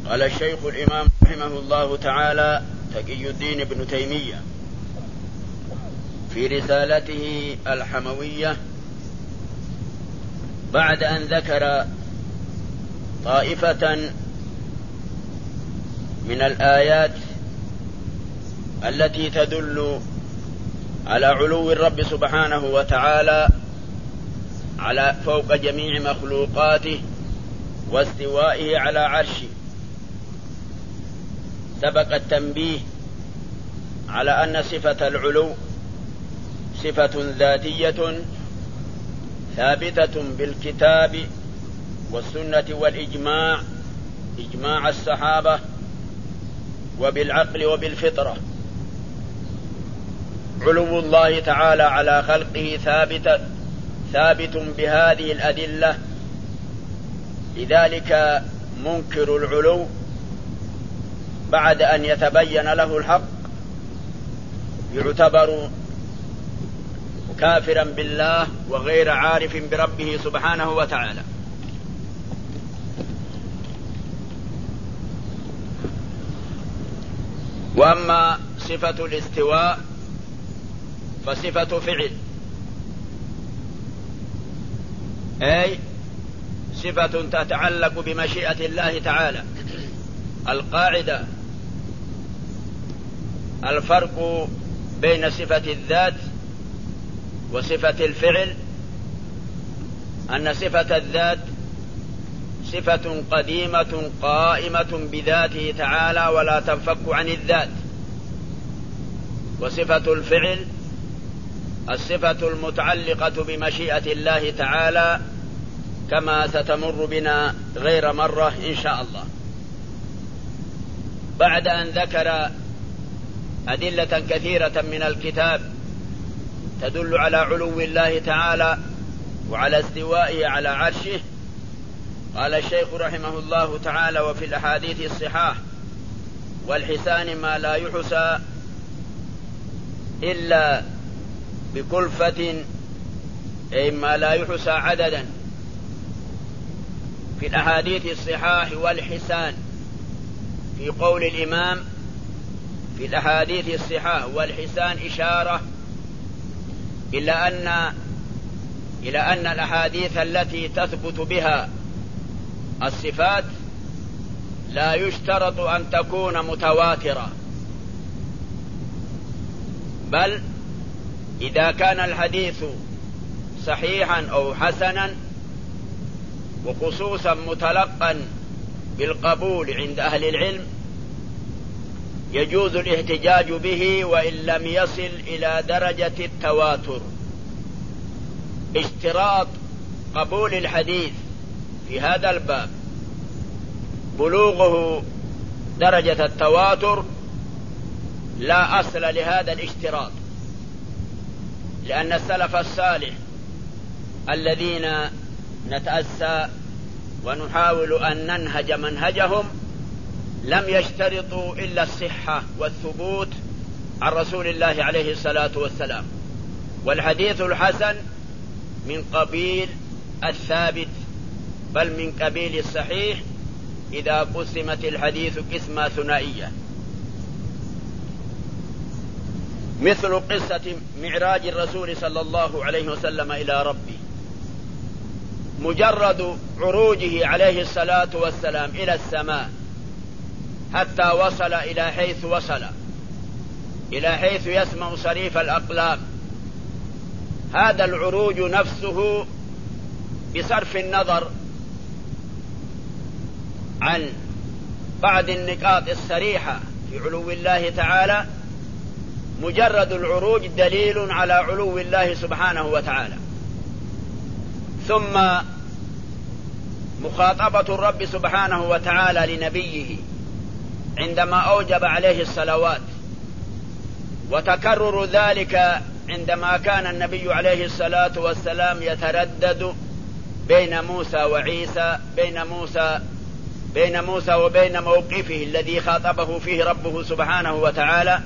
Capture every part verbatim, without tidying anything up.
قال الشيخ الإمام رحمه الله تعالى تقي الدين ابن تيمية في رسالته الحموية بعد أن ذكر طائفة من الآيات التي تدل على علو الرب سبحانه وتعالى على فوق جميع مخلوقاته واستوائه على عرشه، سبق التنبيه على أن صفة العلو صفة ذاتية ثابتة بالكتاب والسنة والإجماع، إجماع الصحابة، وبالعقل وبالفطرة. علو الله تعالى على خلقه ثابت ثابت بهذه الأدلة، لذلك منكر العلو بعد أن يتبين له الحق يعتبر كافرا بالله وغير عارف بربه سبحانه وتعالى. وأما صفة الاستواء فصفة فعل، أي صفة تتعلق بمشيئة الله تعالى. القاعدة الفرق بين صفة الذات وصفة الفعل أن صفة الذات صفة قديمة قائمة بذاته تعالى ولا تنفك عن الذات، وصفة الفعل الصفة المتعلقة بمشيئة الله تعالى كما ستمر بنا غير مرة إن شاء الله. بعد أن ذكر أدلة كثيرة من الكتاب تدل على علو الله تعالى وعلى استوائه على عرشه، قال الشيخ رحمه الله تعالى: وفي الأحاديث الصحاح والحسان ما لا يحصى إلا بكلفة، أي ما لا يحصى عددا. في الأحاديث الصحاح والحسان، في قول الإمام في الأحاديث الصحاح والحسان إشارة إلى أن إلى أن الأحاديث التي تثبت بها الصفات لا يشترط أن تكون متواترة، بل إذا كان الحديث صحيحا أو حسنا وخصوصا متلقا بالقبول عند أهل العلم يجوز الاحتجاج به وإن لم يصل إلى درجة التواتر. اشتراط قبول الحديث في هذا الباب بلوغه درجة التواتر لا أصل لهذا الاشتراط، لأن السلف الصالح الذين نتأسى ونحاول أن ننهج منهجهم لم يشترطوا إلا الصحة والثبوت عن رسول الله عليه الصلاة والسلام. والحديث الحسن من قبيل الثابت، بل من قبيل الصحيح إذا قسمت الحديث قسمة ثنائية، مثل قصة معراج الرسول صلى الله عليه وسلم إلى ربه. مجرد عروجه عليه الصلاة والسلام إلى السماء حتى وصل إلى حيث وصل، إلى حيث يسمع صريف الأقلام، هذا العروج نفسه بصرف النظر عن بعض النقاط الصريحة في علو الله تعالى، مجرد العروج دليل على علو الله سبحانه وتعالى. ثم مخاطبة الرب سبحانه وتعالى لنبيه عندما أوجب عليه الصلوات، وتكرر ذلك عندما كان النبي عليه الصلاة والسلام يتردد بين موسى وعيسى، بين موسى بين موسى وبين موقفه الذي خاطبه فيه ربه سبحانه وتعالى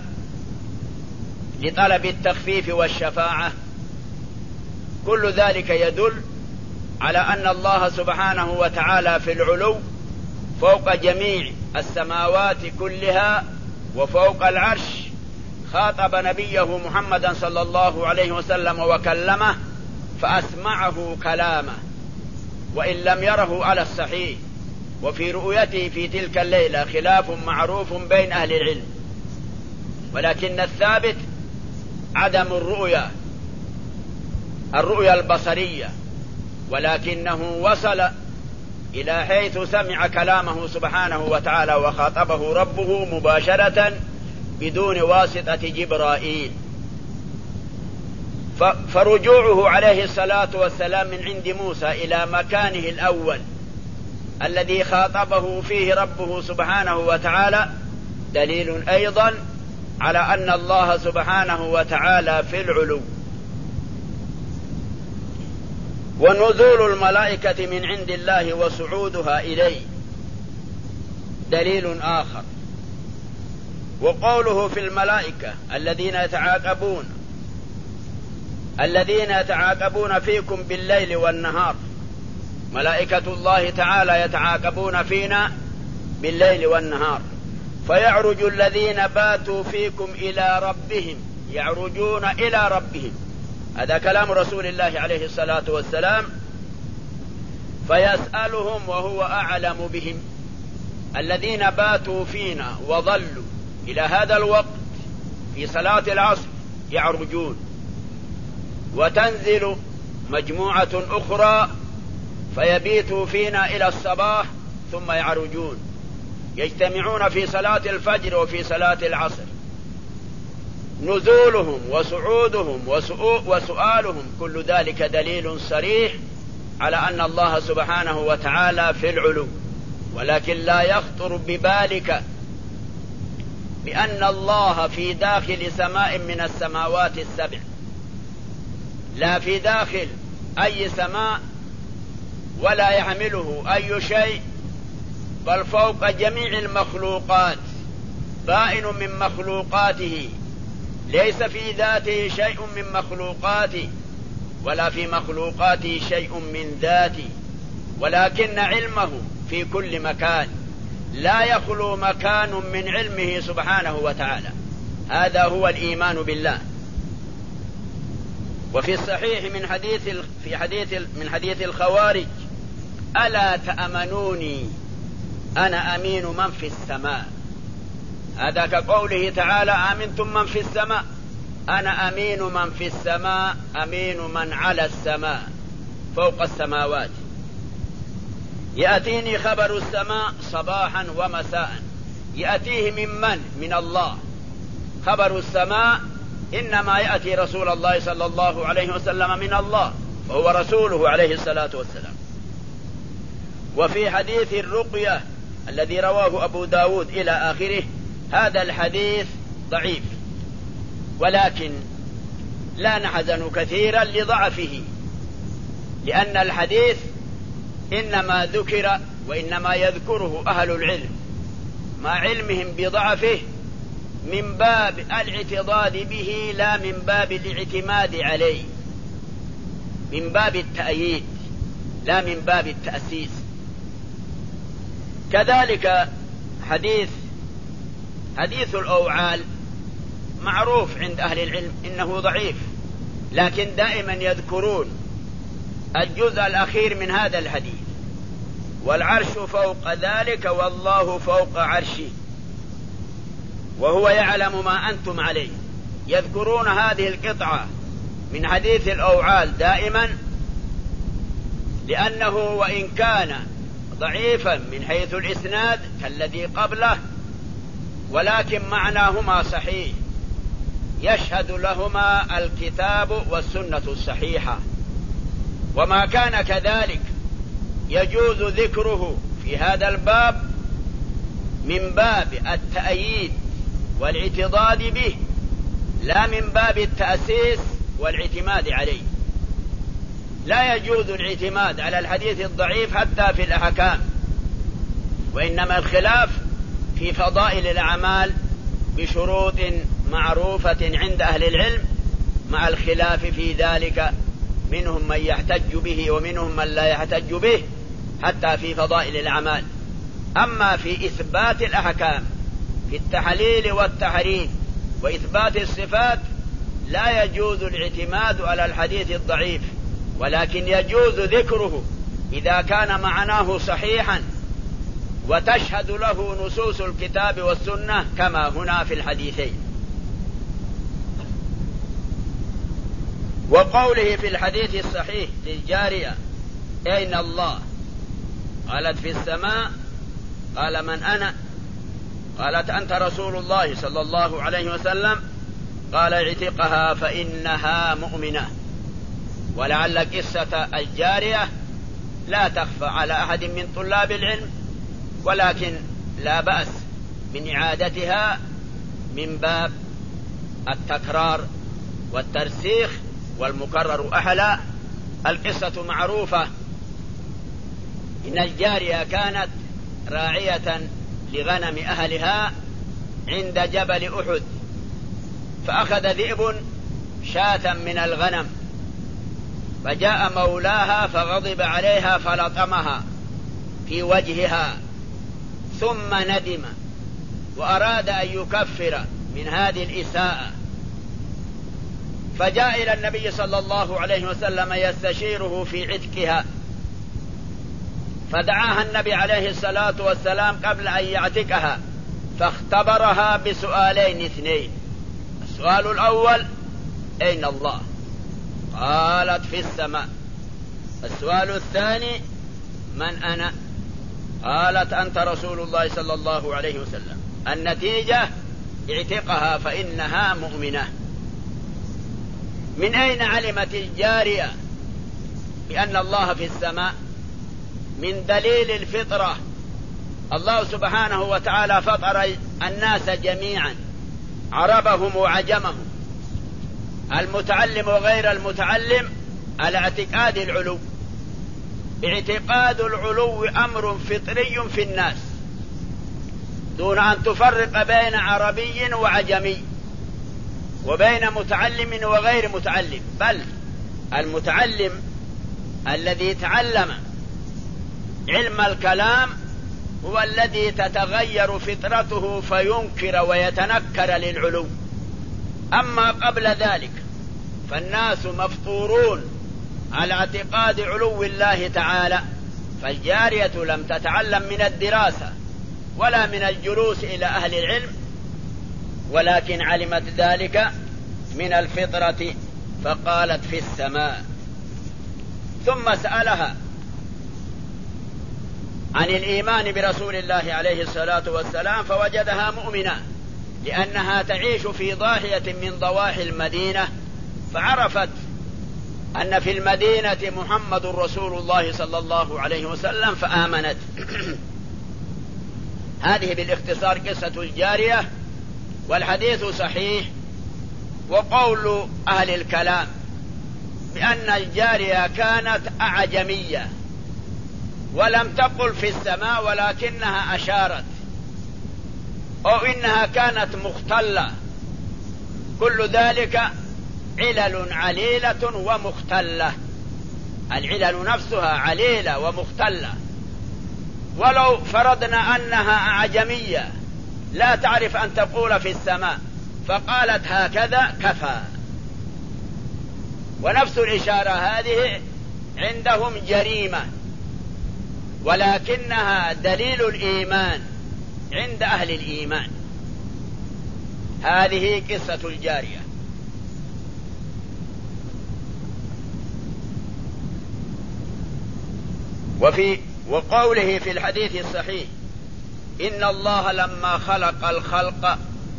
لطلب التخفيف والشفاعة. كل ذلك يدل على أن الله سبحانه وتعالى في العلو فوق جميع السماوات كلها وفوق العرش خاطب نبيه محمدا صلى الله عليه وسلم وكلمه فأسمعه كلامه وإن لم يره على الصحيح. وفي رؤيته في تلك الليلة خلاف معروف بين أهل العلم، ولكن الثابت عدم الرؤيا الرؤيا البصرية، ولكنه وصل إلى حيث سمع كلامه سبحانه وتعالى وخاطبه ربه مباشرة بدون واسطة جبرائيل. فرجوعه عليه الصلاة والسلام من عند موسى إلى مكانه الأول الذي خاطبه فيه ربه سبحانه وتعالى دليل أيضا على أن الله سبحانه وتعالى في العلو. ونزول الملائكة من عند الله وصعودها إليه دليل آخر. وقوله في الملائكة الذين يتعاقبون الذين يتعاقبون فيكم بالليل والنهار، ملائكة الله تعالى يتعاقبون فينا بالليل والنهار، فيعرج الذين باتوا فيكم إلى ربهم، يعرجون إلى ربهم، هذا كلام رسول الله عليه الصلاة والسلام، فيسألهم وهو أعلم بهم. الذين باتوا فينا وظلوا إلى هذا الوقت في صلاة العصر يعرجون، وتنزل مجموعة أخرى فيبيتوا فينا إلى الصباح ثم يعرجون، يجتمعون في صلاة الفجر وفي صلاة العصر. نزولهم وصعودهم وسؤالهم كل ذلك دليل صريح على أن الله سبحانه وتعالى في العلو، ولكن لا يخطر ببالك بأن الله في داخل سماء من السماوات السبع، لا في داخل أي سماء ولا يحمله أي شيء، بل فوق جميع المخلوقات، بائن من مخلوقاته، ليس في ذاته شيء من مخلوقاته ولا في مخلوقاته شيء من ذاته، ولكن علمه في كل مكان، لا يخلو مكان من علمه سبحانه وتعالى. هذا هو الإيمان بالله. وفي الصحيح من حديث في حديث من حديث الخوارج: ألا تأمنوني أنا أمين من في السماء. هذا كقوله تعالى: آمنتم من في السماء، أنا أمين من في السماء، أمين من على السماء فوق السماوات. يأتيني خبر السماء صباحا ومساء، يأتيه من من؟ من الله. خبر السماء إنما يأتي رسول الله صلى الله عليه وسلم من الله، وهو رسوله عليه الصلاة والسلام. وفي حديث الرقية الذي رواه أبو داود إلى آخره، هذا الحديث ضعيف، ولكن لا نحزن كثيرا لضعفه، لأن الحديث إنما ذكر وإنما يذكره أهل العلم مع علمهم بضعفه من باب الاعتضاد به، لا من باب الاعتماد عليه، من باب التأييد لا من باب التأسيس. كذلك حديث حديث الأوعال معروف عند أهل العلم إنه ضعيف، لكن دائما يذكرون الجزء الأخير من هذا الحديث: والعرش فوق ذلك والله فوق عرشه وهو يعلم ما أنتم عليه. يذكرون هذه القطعة من حديث الأوعال دائما، لأنه وإن كان ضعيفا من حيث الإسناد كالذي قبله، ولكن معناهما صحيح، يشهد لهما الكتاب والسنة الصحيحة. وما كان كذلك يجوز ذكره في هذا الباب من باب التأييد والاعتضاد به، لا من باب التأسيس والاعتماد عليه. لا يجوز الاعتماد على الحديث الضعيف حتى في الأحكام، وإنما الخلاف في فضائل الأعمال بشروط معروفة عند أهل العلم، مع الخلاف في ذلك، منهم من يحتج به ومنهم من لا يحتج به حتى في فضائل الأعمال. أما في إثبات الأحكام في التحليل والتحريم وإثبات الصفات لا يجوز الاعتماد على الحديث الضعيف، ولكن يجوز ذكره إذا كان معناه صحيحا وتشهد له نصوص الكتاب والسنة كما هنا في الحديثين. وقوله في الحديث الصحيح للجارية أين الله؟ قالت في السماء. قال من أنا؟ قالت أنت رسول الله صلى الله عليه وسلم. قال اعتقها فإنها مؤمنة. ولعل قصة الجارية لا تخفى على أحد من طلاب العلم، ولكن لا بأس من إعادتها من باب التكرار والترسيخ، والمكرر أحلى. القصة معروفة. إن الجارية كانت راعية لغنم أهلها عند جبل أحد، فأخذ ذئب شاة من الغنم، فجاء مولاها فغضب عليها فلطمها في وجهها، ثم ندم وأراد أن يكفر من هذه الإساءة، فجاء إلى النبي صلى الله عليه وسلم يستشيره في عتقها، فدعاها النبي عليه الصلاة والسلام قبل أن يعتقها، فاختبرها بسؤالين اثنين. السؤال الأول أين الله؟ قالت في السماء. السؤال الثاني من أنا؟ قالت أنت رسول الله صلى الله عليه وسلم. النتيجة اعتقها فإنها مؤمنة. من أين علمت الجارية بأن الله في السماء؟ من دليل الفطرة. الله سبحانه وتعالى فطر الناس جميعا، عربهم وعجمهم، المتعلم وغير المتعلم، على اعتقاد العلو. اعتقاد العلو أمر فطري في الناس، دون أن تفرق بين عربي وعجمي وبين متعلم وغير متعلم. بل المتعلم الذي تعلم علم الكلام هو الذي تتغير فطرته فينكر ويتنكر للعلو. أما قبل ذلك فالناس مفطورون على اعتقاد علو الله تعالى. فالجارية لم تتعلم من الدراسة ولا من الجلوس إلى أهل العلم، ولكن علمت ذلك من الفطرة، فقالت في السماء. ثم سألها عن الإيمان برسول الله عليه الصلاة والسلام، فوجدها مؤمنة، لأنها تعيش في ضاحية من ضواحي المدينة، فعرفت أن في المدينة محمد رسول الله صلى الله عليه وسلم، فآمنت. هذه بالاختصار قصة الجارية، والحديث صحيح. وقول أهل الكلام بأن الجارية كانت أعجمية ولم تقل في السماء، ولكنها أشارت، أو إنها كانت مختلة، كل ذلك علل عليلة ومختلة. العلل نفسها عليلة ومختلة. ولو فرضنا أنها أعجمية لا تعرف أن تقول في السماء فقالت هكذا كفى. ونفس الإشارة هذه عندهم جريمة، ولكنها دليل الإيمان عند أهل الإيمان. هذه قصة الجارية. وفي وقوله في الحديث الصحيح إن الله لما خلق الخلق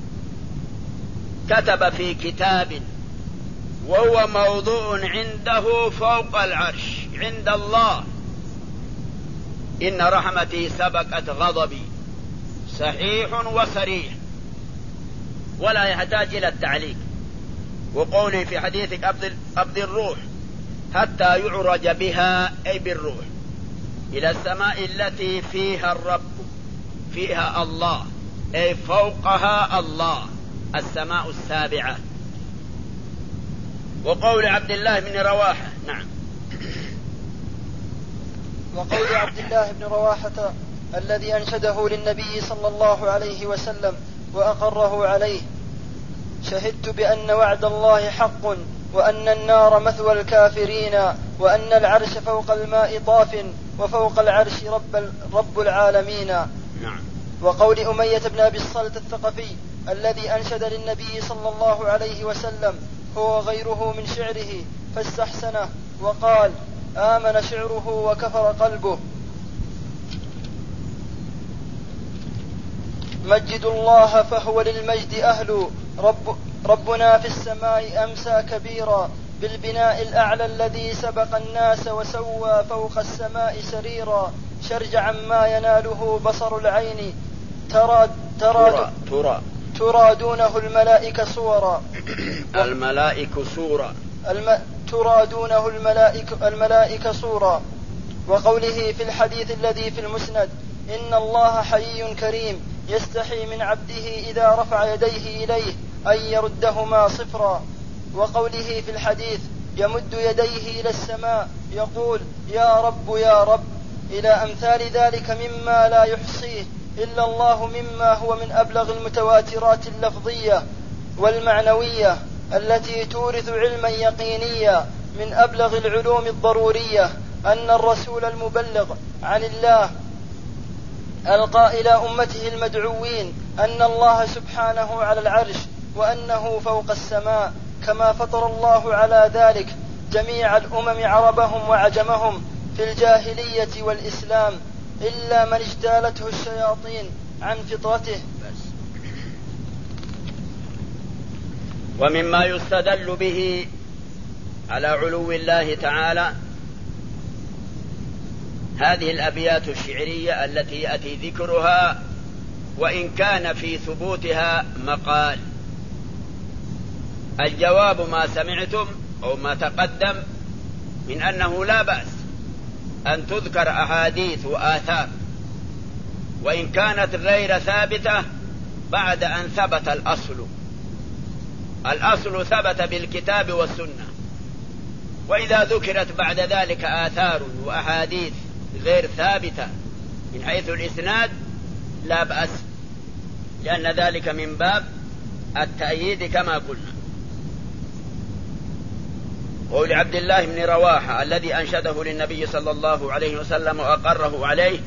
كتب في كتاب وهو موضوع عنده فوق العرش عند الله إن رحمتي سبقت غضبي، صحيح وصريح ولا يحتاج إلى التعليق. وقوله في حديث قبض الروح حتى يعرج بها أي بالروح إلى السماء التي فيها الرب، فيها الله أي فوقها الله، السماء السابعة. وقول عبد الله بن رواحة. نعم. وقول عبد الله بن رواحة الذي أنشده للنبي صلى الله عليه وسلم وأقره عليه: شهدت بأن وعد الله حق، وأن النار مثوى الكافرين، وأن العرش فوق الماء طاف، وفوق العرش رب, رب العالمين. نعم. وقول أمية بن أبي الصلت الثقفي الذي أنشد للنبي صلى الله عليه وسلم هو غيره من شعره فاستحسنه وقال: آمن شعره وكفر قلبه. مجد الله فهو للمجد أهل، رب ربنا في السماء أمسى كبيرا، بالبناء الأعلى الذي سبق الناس وسوى فوق السماء سريرا، شرجعا ما يناله بصر العين، ترى ترى ترى ترى دونه الملائكة صورا الملائكة صورا الم... ترى دونه الملائكة, الملائكة صورا. وقوله في الحديث الذي في المسند: إن الله حيي كريم يستحي من عبده إذا رفع يديه إليه أن يردهما صفرا. وقوله في الحديث: يمد يديه إلى السماء يقول: يا رب يا رب، إلى أمثال ذلك مما لا يحصيه إلا الله، مما هو من أبلغ المتواترات اللفظية والمعنوية التي تورث علما يقينيا من أبلغ العلوم الضرورية، أن الرسول المبلغ عن الله ألقى إلى أمته المدعوين أن الله سبحانه على العرش، وأنه فوق السماء، كما فطر الله على ذلك جميع الأمم عربهم وعجمهم في الجاهلية والإسلام، إلا من اجتالته الشياطين عن فطرته. ومما يستدل به على علو الله تعالى هذه الأبيات الشعرية التي يأتي ذكرها، وإن كان في ثبوتها مقال. الجواب ما سمعتم أو ما تقدم من أنه لا بأس أن تذكر أحاديث وآثار وإن كانت غير ثابتة بعد أن ثبت الأصل. الأصل ثبت بالكتاب والسنة، وإذا ذكرت بعد ذلك آثار وأحاديث غير ثابتة من حيث الإسناد لا بأس، لأن ذلك من باب التأييد كما قلنا. قول عبد الله بن رواحة الذي أنشده للنبي صلى الله عليه وسلم وأقره عليه: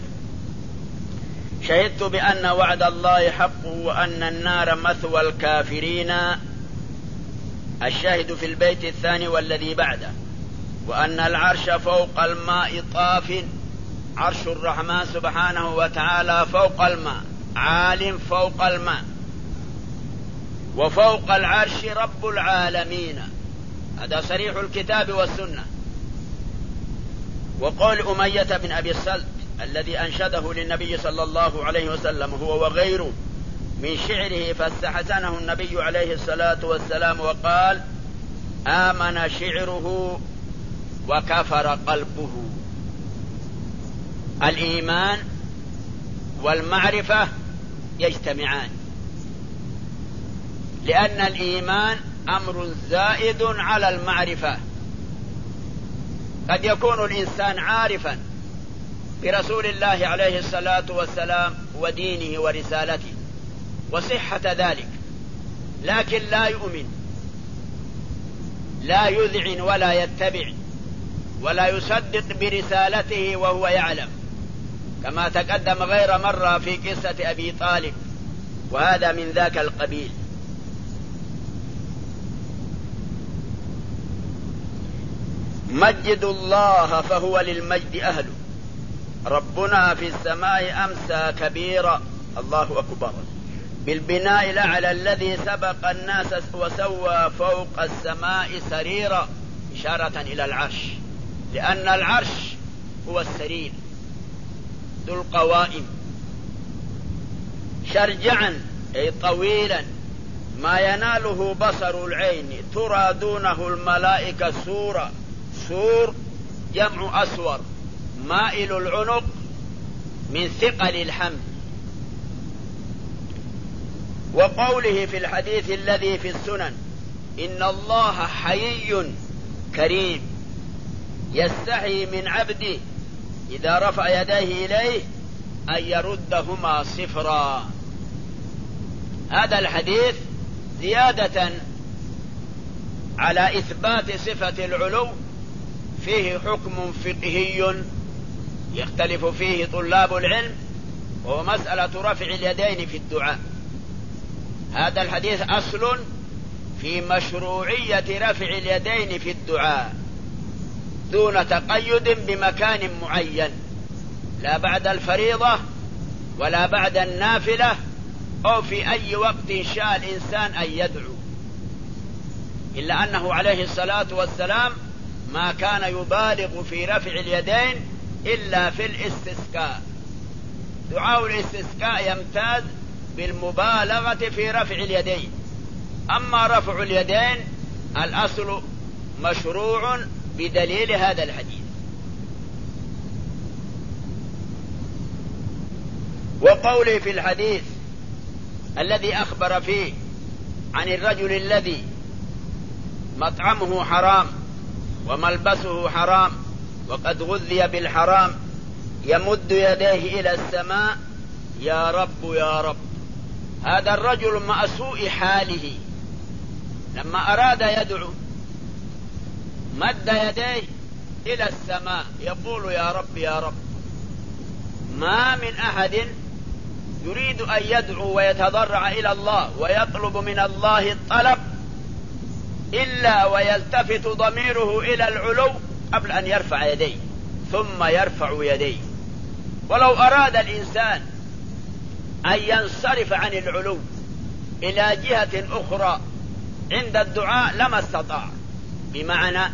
شهدت بأن وعد الله حق، وأن النار مثوى الكافرين. الشاهد في البيت الثاني والذي بعده: وأن العرش فوق الماء طاف. عرش الرحمن سبحانه وتعالى فوق الماء، عال فوق الماء، وفوق العرش رب العالمين. هذا صريح الكتاب والسنة. وقول أمية بن أبي الصلت الذي أنشده للنبي صلى الله عليه وسلم هو وغيره من شعره فاستحسنه النبي عليه الصلاة والسلام وقال: آمن شعره وكفر قلبه. الإيمان والمعرفة يجتمعان، لأن الإيمان أمر زائد على المعرفة. قد يكون الإنسان عارفا برسول الله عليه الصلاة والسلام ودينه ورسالته وصحة ذلك، لكن لا يؤمن، لا يذعن ولا يتبع ولا يصدق برسالته وهو يعلم، كما تقدم غير مرة في قصة أبي طالب، وهذا من ذاك القبيل. مجد الله فهو للمجد أهل، ربنا في السماء أمسى كبيرا. الله أكبر. بالبناء الأعلى الذي سبق الناس وسوى فوق السماء سريرا، إشارة إلى العرش، لأن العرش هو السرير ذو القوائم. شرجعا أي طويلا ما يناله بصر العين، ترى دونه الملائكة سورا. سور جمع أسور، مائل العنق من ثقل الحمل. وقوله في الحديث الذي في السنن: إن الله حيي كريم يستحي من عبده إذا رفع يديه إليه أن يردهما صفرا. هذا الحديث زيادة على إثبات صفة العلو فيه حكم فقهي يختلف فيه طلاب العلم، وهو مسألة رفع اليدين في الدعاء. هذا الحديث أصل في مشروعية رفع اليدين في الدعاء دون تقيد بمكان معين، لا بعد الفريضة ولا بعد النافلة أو في أي وقت شاء الإنسان أن يدعو، إلا أنه عليه الصلاة والسلام ما كان يبالغ في رفع اليدين إلا في الاستسقاء. دعاء الاستسقاء يمتاز بالمبالغة في رفع اليدين، أما رفع اليدين الأصل مشروع بدليل هذا الحديث. وقوله في الحديث الذي أخبر فيه عن الرجل الذي مطعمه حرام وملبسه حرام وقد غذي بالحرام يمد يديه إلى السماء يا رب يا رب. هذا الرجل مع سوء حاله لما أراد يدعو مد يديه إلى السماء يقول يا رب يا رب. ما من أحد يريد أن يدعو ويتضرع إلى الله ويطلب من الله الطلب إلا ويلتفت ضميره إلى العلو قبل أن يرفع يديه ثم يرفع يديه. ولو أراد الإنسان أن ينصرف عن العلو إلى جهة أخرى عند الدعاء لما استطاع. بمعنى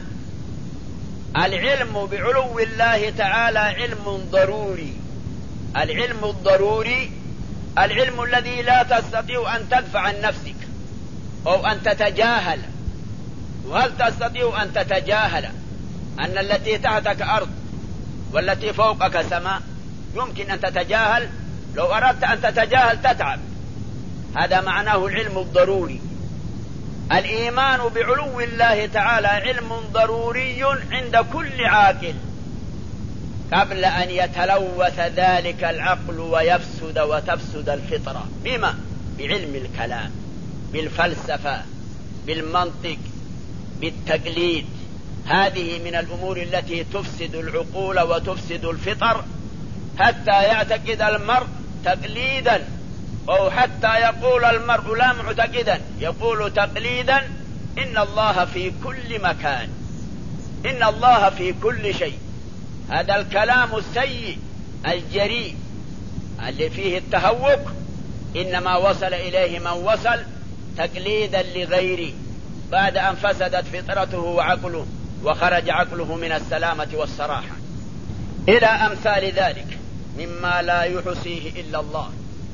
العلم بعلو الله تعالى علم ضروري. العلم الضروري العلم الذي لا تستطيع أن تدفع عن نفسك أو أن تتجاهل. وهل تستطيع أن تتجاهل أن التي تحتك أرض والتي فوقك سماء؟ يمكن أن تتجاهل؟ لو أردت أن تتجاهل تتعب. هذا معناه العلم الضروري. الإيمان بعلو الله تعالى علم ضروري عند كل عاقل قبل أن يتلوث ذلك العقل ويفسد وتفسد الفطرة. بما؟ بعلم الكلام، بالفلسفة، بالمنطق، بالتقليد. هذه من الأمور التي تفسد العقول وتفسد الفطر، حتى يعتقد المرء تقليدا، أو حتى يقول المرء لا معتقدا يقول تقليدا إن الله في كل مكان، إن الله في كل شيء. هذا الكلام السيء الجريء اللي فيه التهوك إنما وصل إليه من وصل تقليدا لغيره بعد أن فسدت فطرته وعقله وخرج عقله من السلامة والصراحة. إلى أمثال ذلك مما لا يحصيه إلا الله،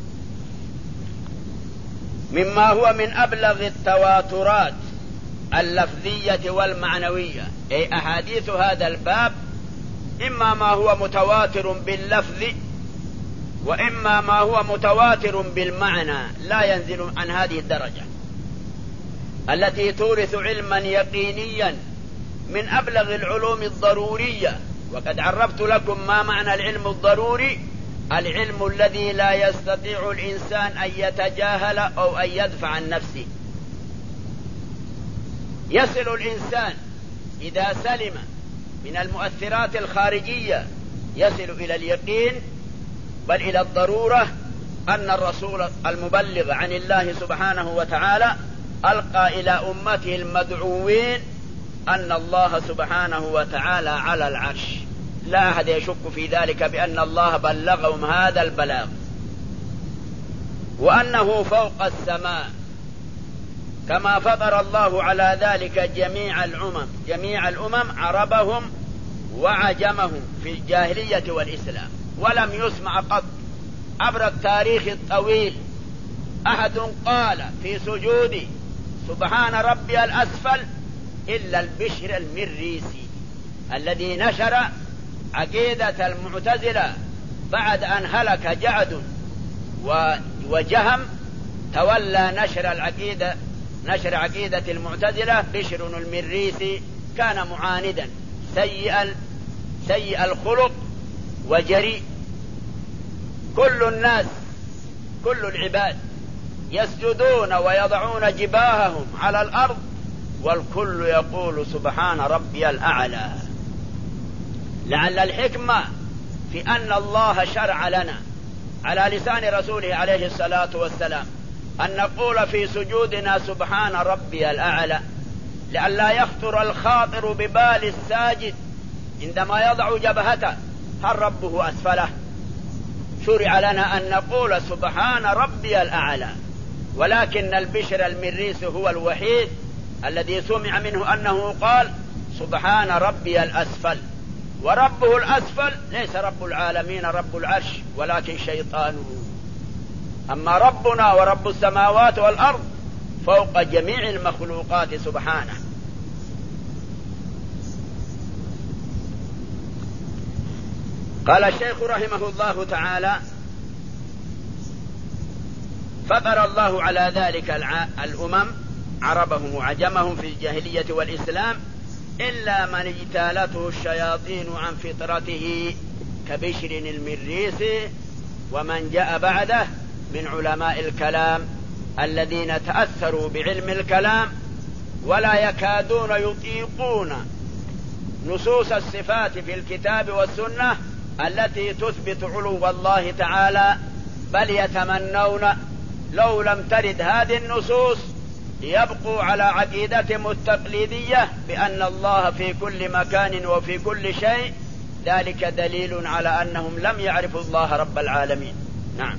مما هو من أبلغ التواترات اللفظية والمعنوية. أي أحاديث هذا الباب إما ما هو متواتر باللفظ وإما ما هو متواتر بالمعنى، لا ينزل عن هذه الدرجة التي تورث علما يقينيا من أبلغ العلوم الضرورية. وقد عرفت لكم ما معنى العلم الضروري: العلم الذي لا يستطيع الإنسان أن يتجاهل أو أن يدفع عن نفسه. يصل الإنسان إذا سلم من المؤثرات الخارجية يصل إلى اليقين بل إلى الضرورة أن الرسول المبلغ عن الله سبحانه وتعالى ألقى إلى أمته المدعوين أن الله سبحانه وتعالى على العرش، لا أحد يشك في ذلك بأن الله بلغهم هذا البلاغ، وأنه فوق السماء كما فطر الله على ذلك جميع الأمم جميع الأمم عربهم وعجمهم في الجاهلية والإسلام. ولم يسمع قط عبر التاريخ الطويل أحد قال في سجوده سبحان ربي الأسفل إلا البشر المريسي الذي نشر عقيدة المعتزلة بعد أن هلك جعد وجهم، تولى نشر العقيدة نشر عقيدة المعتزلة بشر المريسي. كان معاندا سيء سيء الخلق وجريء. كل الناس كل العباد يسجدون ويضعون جباههم على الأرض والكل يقول سبحان ربي الأعلى. لعل الحكمة في أن الله شرع لنا على لسان رسوله عليه الصلاة والسلام أن نقول في سجودنا سبحان ربي الأعلى، لئلا يخطر الخاطر ببال الساجد عندما يضع جبهته هل ربه أسفله. شرع لنا أن نقول سبحان ربي الأعلى، ولكن البشر المريسي هو الوحيد الذي سمع منه أنه قال سبحان ربي الأسفل، وربه الأسفل ليس رب العالمين رب العرش ولكن شيطانه. أما ربنا ورب السماوات والأرض فوق جميع المخلوقات سبحانه. قال الشيخ رحمه الله تعالى: فطر الله على ذلك الأمم عربهم وعجمهم في الجاهلية والإسلام إلا من اجتالته الشياطين عن فطرته كبشر المريسي ومن جاء بعده من علماء الكلام الذين تأثروا بعلم الكلام ولا يكادون يطيقون نصوص الصفات في الكتاب والسنة التي تثبت علو الله تعالى، بل يتمنون لو لم ترد هذه النصوص يبقوا على عقيدتهم التقليدية بأن الله في كل مكان وفي كل شيء. ذلك دليل على أنهم لم يعرفوا الله رب العالمين. نعم.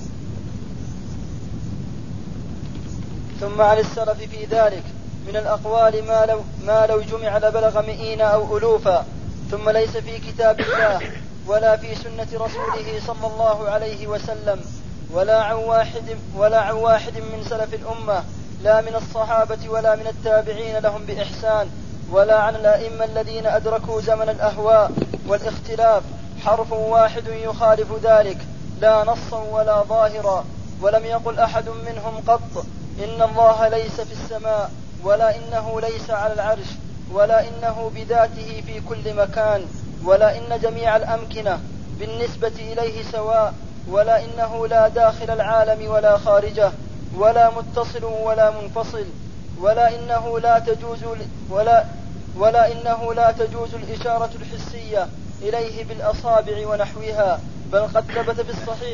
ثم عن السلف في ذلك من الأقوال ما لو, ما لو جمع لبلغ مئين أو ألوفا، ثم ليس في كتاب الله ولا في سنة رسوله صلى الله عليه وسلم ولا عن واحد, ولا عن واحد من سلف الأمة، لا من الصحابة ولا من التابعين لهم بإحسان، ولا عن الأئمة الذين أدركوا زمن الأهواء والاختلاف، حرف واحد يخالف ذلك لا نصا ولا ظاهرا. ولم يقل أحد منهم قط إن الله ليس في السماء، ولا إنه ليس على العرش، ولا إنه بذاته في كل مكان، ولا إن جميع الأمكنة بالنسبة إليه سواء، ولا إنه لا داخل العالم ولا خارجه، ولا متصل ولا منفصل، ولا إنه لا تجوز ولا ولا إنه لا تجوز الإشارة الحسية إليه بالأصابع ونحوها، بل قد ثبت في الصحيح.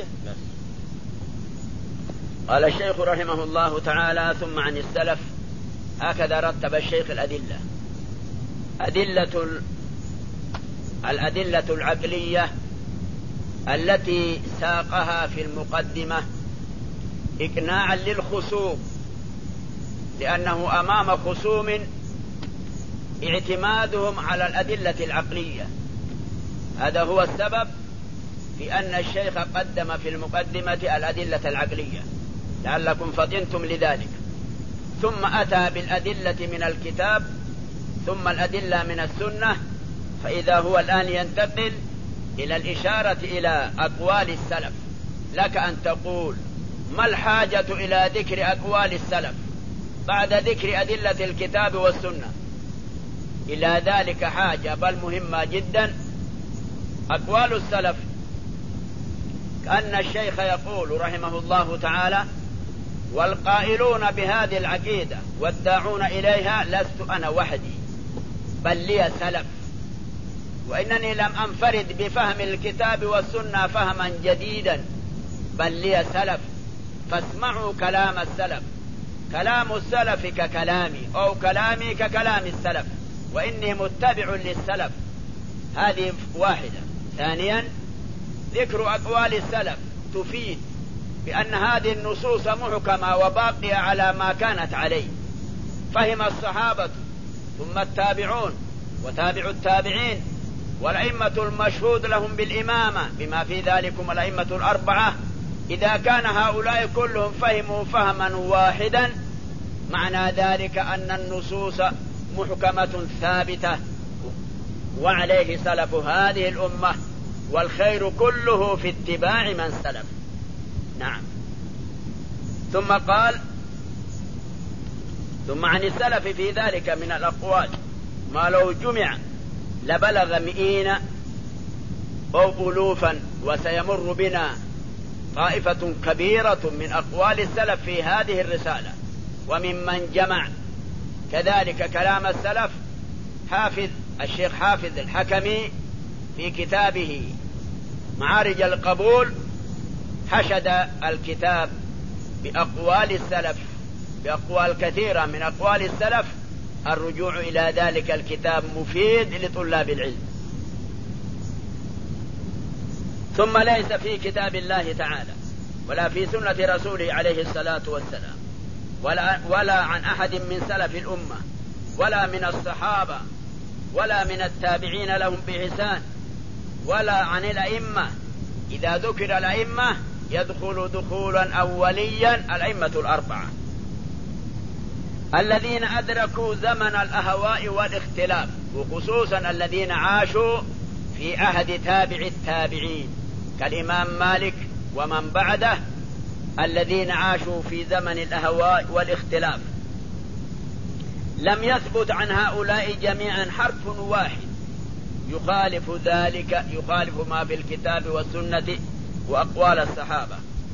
قال الشيخ رحمه الله تعالى: ثم عن السلف. هكذا رتب الشيخ الأدلة. أدلة الأدلة العقلية التي ساقها في المقدمة إقناعا للخصوم، لأنه أمام خصوم اعتمادهم على الأدلة العقلية. هذا هو السبب في أن الشيخ قدم في المقدمة الأدلة العقلية لعلكم فطنتم لذلك، ثم أتى بالأدلة من الكتاب ثم الأدلة من السنة، فإذا هو الآن ينتقل إلى الإشارة إلى أقوال السلف. لك أن تقول ما الحاجة إلى ذكر أقوال السلف بعد ذكر أدلة الكتاب والسنة؟ إلى ذلك حاجة بل مهمة جدا. أقوال السلف كأن الشيخ يقول رحمه الله تعالى: والقائلون بهذه العقيدة والداعون إليها لست أنا وحدي بل لي سلف، وإنني لم أنفرد بفهم الكتاب والسنة فهما جديدا بل لي سلف، فاسمعوا كلام السلف. كلام السلف ككلامي أو كلامي ككلام السلف، وإني متبع للسلف. هذه واحدة. ثانيا ذكر أقوال السلف تفيد بأن هذه النصوص محكمة وباقية على ما كانت عليه. فهم الصحابة ثم التابعون وتابع التابعين والأئمة المشهود لهم بالإمامة بما في ذلكم الأئمة الأربعة، إذا كان هؤلاء كلهم فهموا فهما واحدا معنى ذلك أن النصوص محكمة ثابتة، وعليه سلف هذه الأمة، والخير كله في اتباع من سلف. نعم. ثم قال: ثم عن السلف في ذلك من الأقوال ما لو جمع لبلغ مئين أو ألوفا، وسيمر بنا طائفة كبيرة من أقوال السلف في هذه الرسالة، وممن جمع كذلك كلام السلف حافظ الشيخ حافظ الحكمي في كتابه معارج القبول، حشد الكتاب بأقوال السلف، بأقوال كثيرة من أقوال السلف. الرجوع إلى ذلك الكتاب مفيد لطلاب العلم. ثم ليس في كتاب الله تعالى ولا في سنة رسوله عليه الصلاة والسلام ولا, ولا عن أحد من سلف الأمة ولا من الصحابة ولا من التابعين لهم بإحسان ولا عن الأئمة. إذا ذكر الأئمة يدخل دخولا أوليا الأئمة الأربعة الذين أدركوا زمن الأهواء والاختلاف، وخصوصا الذين عاشوا في عهد تابع التابعين كالإمام مالك ومن بعده، الذين عاشوا في زمن الأهواء والاختلاف. لم يثبت عن هؤلاء جميعا حرف واحد يخالف ذلك، يخالف ما في الكتاب والسنة وأقوال الصحابة،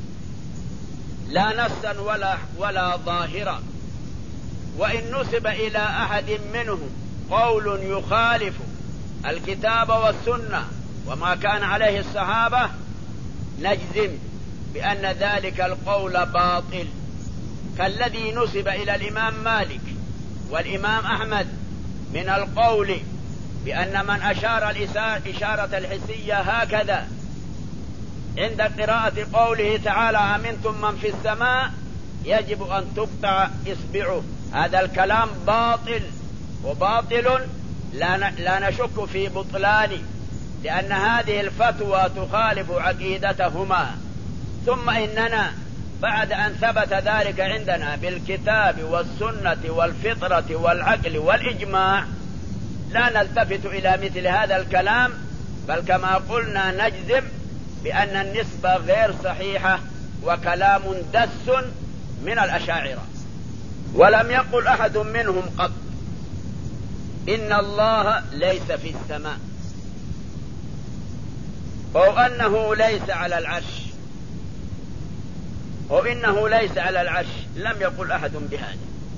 لا نصا ولا, ولا ظاهرا. وإن نسب إلى أحد منهم قول يخالف الكتاب والسنة وما كان عليه الصحابة نجزم بأن ذلك القول باطل، كالذي نسب إلى الإمام مالك والإمام أحمد من القول بأن من أشار الإشارة الحسية هكذا عند قراءة قوله تعالى أمنتم من في السماء يجب أن تقطع إصبعه. هذا الكلام باطل، وباطل لا نشك في بطلانه، لأن هذه الفتوى تخالف عقيدتهما. ثم إننا بعد أن ثبت ذلك عندنا بالكتاب والسنة والفطرة والعقل والإجماع لا نلتفت إلى مثل هذا الكلام، بل كما قلنا نجزم بأن النسبة غير صحيحة وكلام دس من الأشاعرة. ولم يقل أحد منهم قط إن الله ليس في السماء أو أنه ليس على العرش أو إنه ليس على العرش، لم يقل أحد بهذا.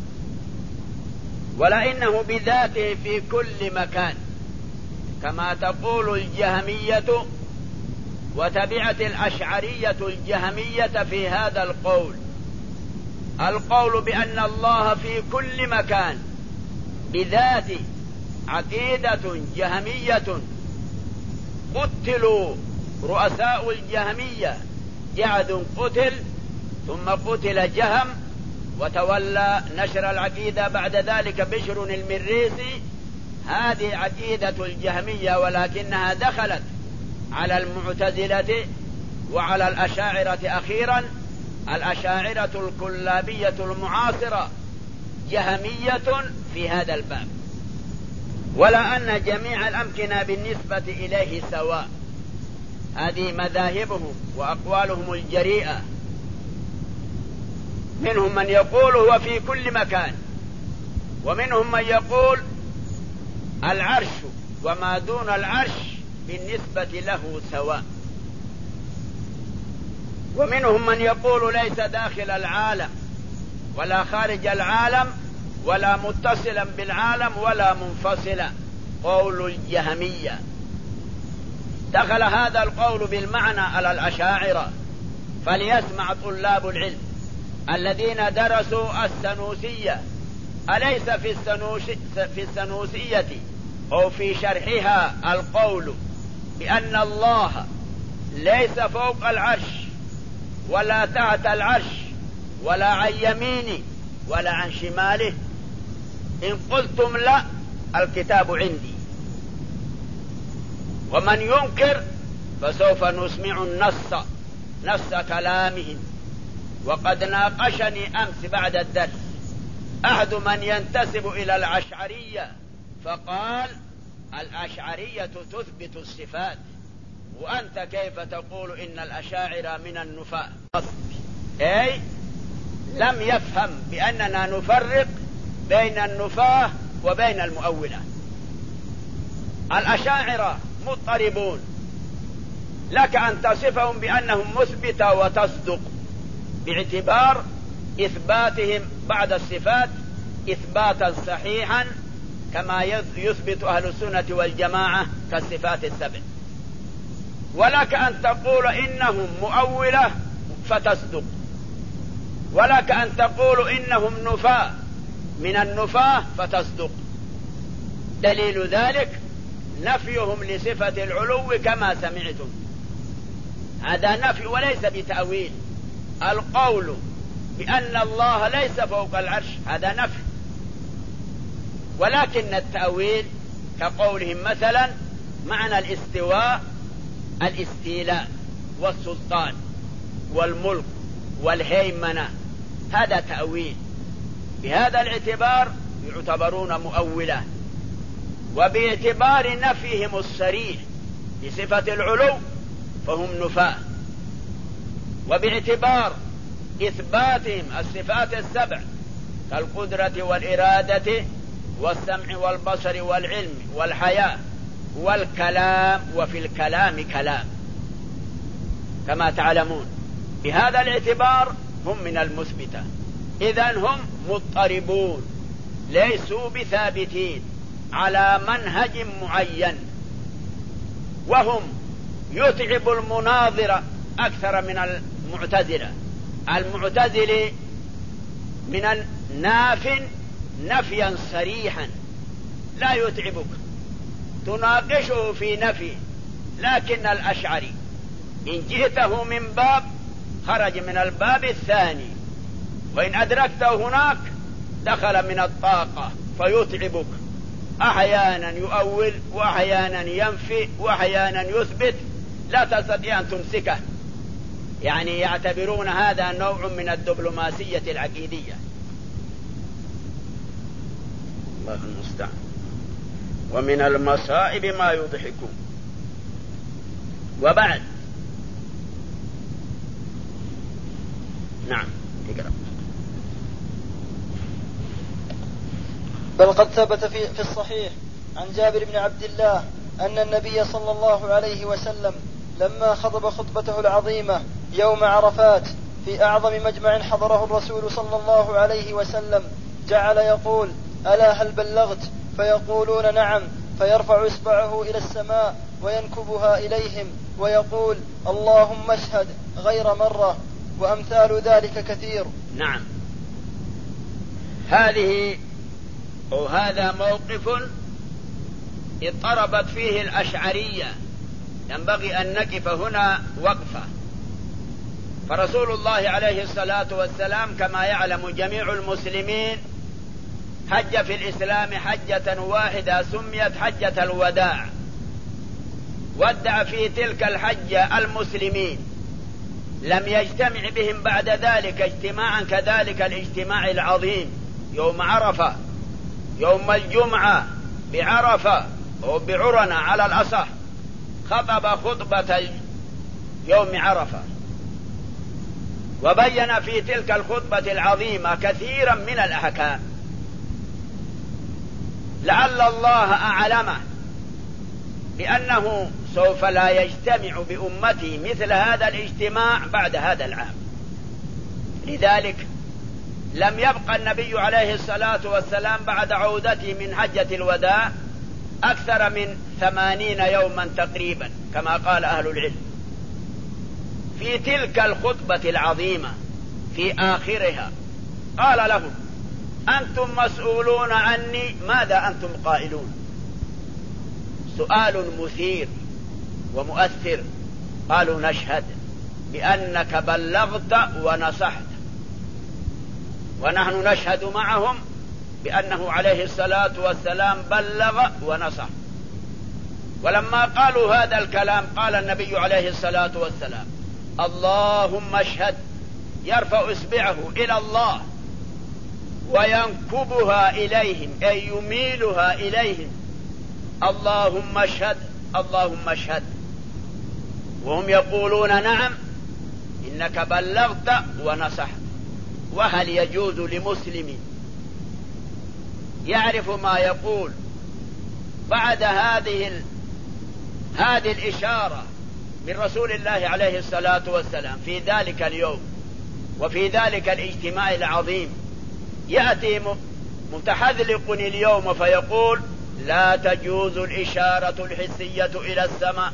ولا إنه بذاته في كل مكان كما تقول الجهمية وتبعت الأشعرية الجهمية في هذا القول. القول بأن الله في كل مكان بذاته عقيدة جهمية. قتلوا رؤساء الجهمية، جعد قتل ثم قتل جهم، وتولى نشر العقيدة بعد ذلك بشر المريسي. هذه عقيدة الجهمية، ولكنها دخلت على المعتزلة وعلى الأشاعرة أخيرا. الأشاعرة الكلابية المعاصرة جهمية في هذا الباب، ولا أن جميع الأمكنة بالنسبة إليه سواء. هذه مذاهبهم وأقوالهم الجريئة. منهم من يقول هو في كل مكان، ومنهم من يقول العرش وما دون العرش بالنسبة له سواء، ومنهم من يقول ليس داخل العالم ولا خارج العالم ولا متصلا بالعالم ولا منفصلا، قول الجهمية. دخل هذا القول بالمعنى على الأشاعرة، فليسمع طلاب العلم الذين درسوا السنوسية. أليس في, السنوس في السنوسية أو في شرحها القول بأن الله ليس فوق العرش ولا تحت العرش ولا عن يمينه ولا عن شماله؟ إن قلتم لا، الكتاب عندي، ومن ينكر فسوف نسمع النص نص كلامهم. وقد ناقشني أمس بعد الدرس أحد من ينتسب إلى الأشعرية فقال الأشعرية تثبت الصفات، وأنت كيف تقول إن الأشاعرة من النفاة؟ أي لم يفهم بأننا نفرق بين النفاة وبين المؤولة. الأشاعرة مضطربون لك أن تصفهم بأنهم مثبتة وتصدق باعتبار إثباتهم بعد الصفات إثباتا صحيحا كما يثبت أهل السنة والجماعة كالصفات السبع. ولك أن تقول إنهم مؤولة فتصدق، ولك أن تقول إنهم نفاة من النفاة فتصدق. دليل ذلك نفيهم لصفة العلو كما سمعتم، هذا نفي وليس بتأويل. القول بأن الله ليس فوق العرش هذا نفي، ولكن التأويل كقولهم مثلا معنى الاستواء الاستيلاء والسلطان والملك والهيمنة، هذا تأويل. بهذا الاعتبار يعتبرون مؤولة، وباعتبار نفيهم الصريح بصفة العلو فهم نفاة، وباعتبار إثباتهم الصفات السبع كالقدرة والإرادة والسمع والبصر والعلم والحياة والكلام، وفي الكلام كلام كما تعلمون. بهذا الاعتبار هم من المثبتة، إذن هم مضطربون ليسوا بثابتين على منهج معين، وهم يتعب المناظرة أكثر من المعتزلة. المعتزل من الناف نفيا صريحا لا يتعبك، تناقشه في نفي، لكن الأشعري إن جئته من باب خرج من الباب الثاني، وإن أدركته هناك دخل من الطاقة فيتعبك، أحيانا يؤول وأحيانا ينفي وأحيانا يثبت، لا تستطيع أن تمسكه. يعني يعتبرون هذا نوع من الدبلوماسية العقيدية. الله المستعان. ومن المصائب ما يضحكون. وبعد نعم اقرأ. بل قد ثبت في, في الصحيح عن جابر بن عبد الله أن النبي صلى الله عليه وسلم لما خطب خطبته العظيمة يوم عرفات في أعظم مجمع حضره الرسول صلى الله عليه وسلم جعل يقول: ألا هل بلغت؟ فيقولون: نعم. فيرفع إصبعه إلى السماء وينكبها إليهم ويقول: اللهم اشهد، غير مرة، وأمثال ذلك كثير. نعم، هذه أو هذا موقف اضطربت فيه الأشعرية، ينبغي أن نقف هنا وقفة. فرسول الله عليه الصلاة والسلام كما يعلم جميع المسلمين حج في الإسلام حجة واحدة سميت حجة الوداع، ودع في تلك الحجة المسلمين، لم يجتمع بهم بعد ذلك اجتماعا كذلك الاجتماع العظيم يوم عرفة، يوم الجمعة بعرفة أو بعرنة على الأصح، خطب خطبة يوم عرفة، وبين في تلك الخطبة العظيمة كثيرا من الأحكام، لعل الله أعلمه بأنه سوف لا يجتمع بأمتي مثل هذا الاجتماع بعد هذا العام. لذلك لم يبقى النبي عليه الصلاة والسلام بعد عودته من حجة الوداع أكثر من ثمانين يوما تقريبا كما قال أهل العلم. في تلك الخطبة العظيمة في آخرها قال لهم: أنتم مسؤولون عني، ماذا أنتم قائلون؟ سؤال مثير ومؤثر. قالوا: نشهد بأنك بلغت ونصحت. ونحن نشهد معهم بأنه عليه الصلاة والسلام بلغ ونصح. ولما قالوا هذا الكلام قال النبي عليه الصلاة والسلام: اللهم اشهد، يرفع إصبعه إلى الله وينكبها إليهم أي يميلها إليهم: اللهم اشهد، اللهم اشهد. وهم يقولون: نعم، إنك بلغت ونصحت. وهل يجوز لمسلم يعرف ما يقول بعد هذه ال... هذه الإشارة من رسول الله عليه الصلاة والسلام في ذلك اليوم وفي ذلك الاجتماع العظيم، يأتي متحذلق اليوم فيقول لا تجوز الإشارة الحسية إلى السماء،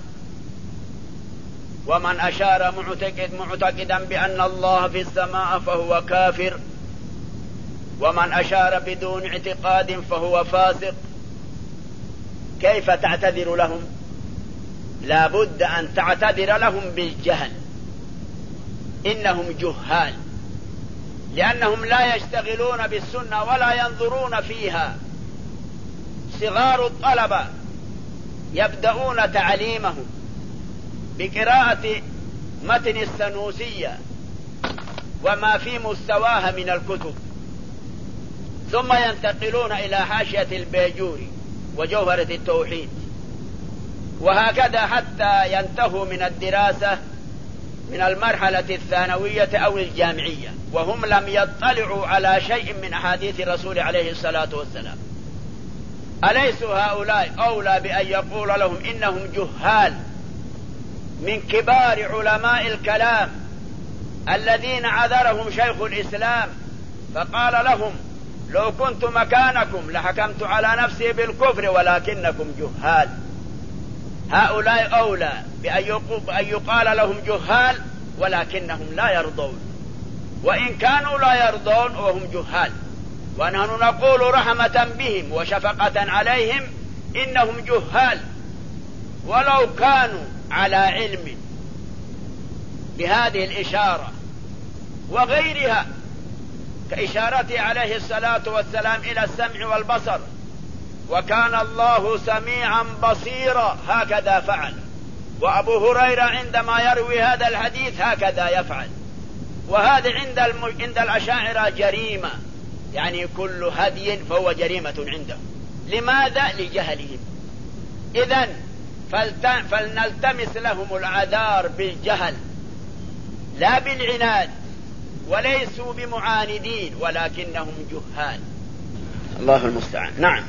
ومن أشار معتقد معتقدا بأن الله في السماء فهو كافر، ومن أشار بدون اعتقاد فهو فاسق. كيف تعتذر لهم؟ لا بد أن تعتذر لهم بالجهل، إنهم جهال، لأنهم لا يشتغلون بالسنة ولا ينظرون فيها. صغار الطلبة يبدأون تعليمهم بقراءة متن السنوسية وما في مستواها من الكتب، ثم ينتقلون إلى حاشية البيجوري وجوهرة التوحيد، وهكذا حتى ينتهوا من الدراسة من المرحلة الثانوية أو الجامعية وهم لم يطلعوا على شيء من أحاديث الرسول عليه الصلاة والسلام. أليسوا هؤلاء أولى بأن يقول لهم إنهم جهال من كبار علماء الكلام الذين عذرهم شيخ الإسلام فقال لهم لو كنت مكانكم لحكمت على نفسي بالكفر ولكنكم جهال؟ هؤلاء أولى بأن يقال لهم جهال ولكنهم لا يرضون، وإن كانوا لا يرضون وهم جهال، ونحن نقول رحمة بهم وشفقة عليهم إنهم جهال، ولو كانوا على علم بهذه الإشارة وغيرها كإشارته عليه الصلاة والسلام إلى السمع والبصر، وكان الله سميعا بصيرا هكذا فعل، وأبو هريرة عندما يروي هذا الحديث هكذا يفعل. وهذا عند الم... عند الأشاعرة جريمة، يعني كل هدي فهو جريمة عندهم. لماذا؟ لجهلهم. إذن فلت... فلنلتمس لهم العذار بالجهل لا بالعناد، وليسوا بمعاندين ولكنهم جهال. الله المستعان. نعم.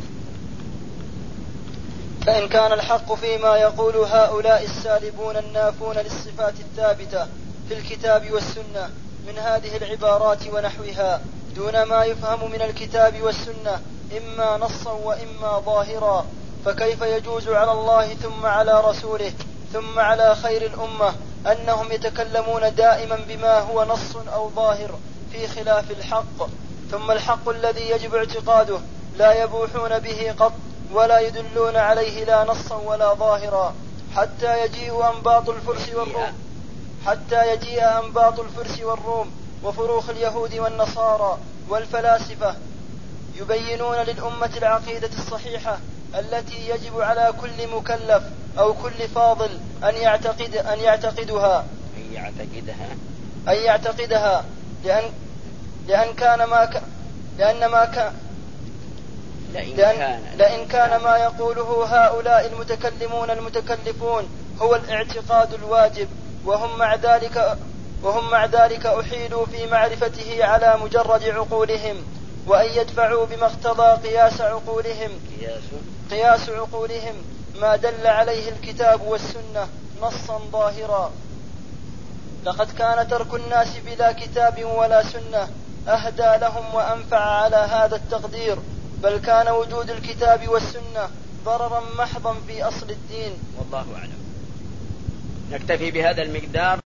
فإن كان الحق فيما يقول هؤلاء السالبون النافون للصفات الثابتة في الكتاب والسنة من هذه العبارات ونحوها دون ما يفهم من الكتاب والسنة إما نصا وإما ظاهرا، فكيف يجوز على الله ثم على رسوله ثم على خير الأمة أنهم يتكلمون دائما بما هو نص أو ظاهر في خلاف الحق، ثم الحق الذي يجب اعتقاده لا يبوحون به قط ولا يدلون عليه لا نصا ولا ظاهرا، حتى يجيء أنباط الفرس والروم حتى يجيء أنباط الفرس والروم وفروخ اليهود والنصارى والفلاسفة يبينون للأمة العقيدة الصحيحة التي يجب على كل مكلف أو كل فاضل أن يعتقد أن يعتقدها أن يعتقدها أن يعتقدها لأن لأن كان ما ك... لأن ما كان لئن, لأن... كان... لأن كان ما يقوله هؤلاء المتكلمون المتكلفون هو الاعتقاد الواجب، وهم مع ذلك وهم مع ذلك أحيلوا في معرفته على مجرد عقولهم، وأن يدفعوا بما اقتضى قياس عقولهم قياس, قياس عقولهم ما دل عليه الكتاب والسنة نصا ظاهرا. لقد كان ترك الناس بلا كتاب ولا سنة أهدى لهم وأنفع على هذا التقدير، بل كان وجود الكتاب والسنة ضررا محضا في أصل الدين. والله أعلم. نكتفي بهذا المقدار.